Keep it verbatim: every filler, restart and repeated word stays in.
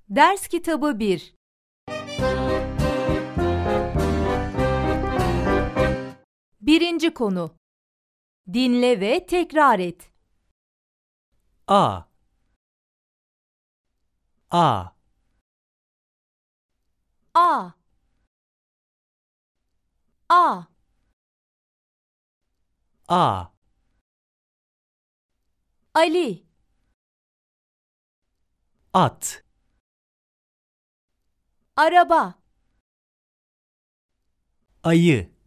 Ders kitabı bir. Birinci konu. Dinle ve tekrar et. A A A A A Ali At Araba Ayı